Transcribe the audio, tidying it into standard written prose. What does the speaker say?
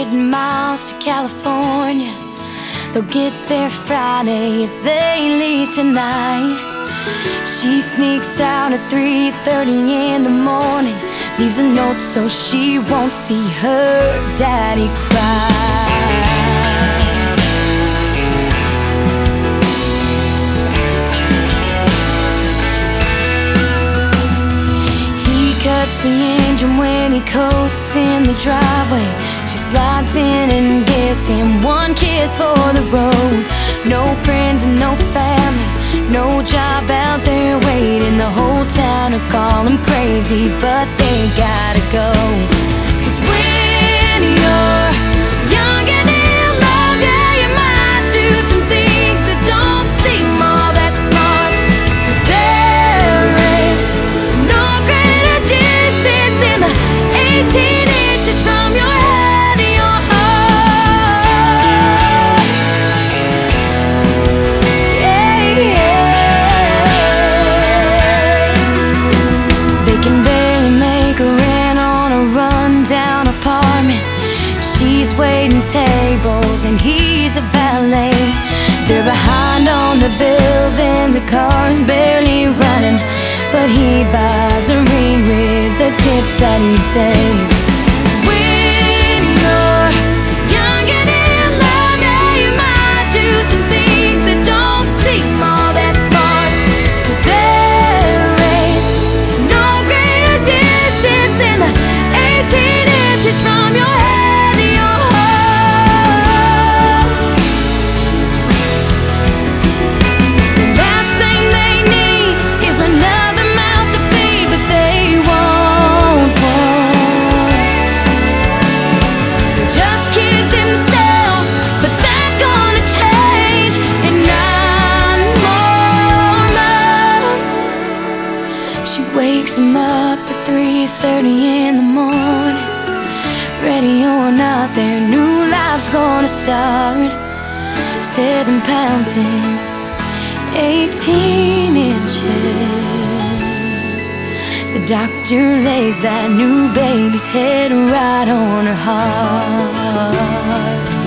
100 miles to California. They'll get there Friday if they leave tonight. She sneaks out at 3:30 in the morning, leaves a note so she won't see her daddy cry. He cuts the engine when he coasts in the driveway. She slides in and gives him one kiss for the road. No friends and no family, no job out there waiting. The whole town will call him crazy, but they gotta go. 'Cause when you're young and in love, yeah, you might do some things that don't seem all that smart. 'Cause there ain't no greater distance than the 18 inches from your head to your heart. Yeah, yeah. They can barely make a rent on a rundown apartment. She's waiting tables and he's a valet. They're behind on the bills and the car's barely running, but he buys a ring with the tips that he saved. When you're young and in love, yeah, you might do some things that don't seem all that smart. 'Cause there ain't no greater distance than the 18 inches from your head to your heart. The last thing they need is another mouth to feed, but they won't just kids themselves, but that's gonna change in 9 more months. She wakes him up at 3:30 in the morning. Ready or not, their new life's gonna start. 7 pounds in 18 inches. The doctor lays that new baby's head right on her heart.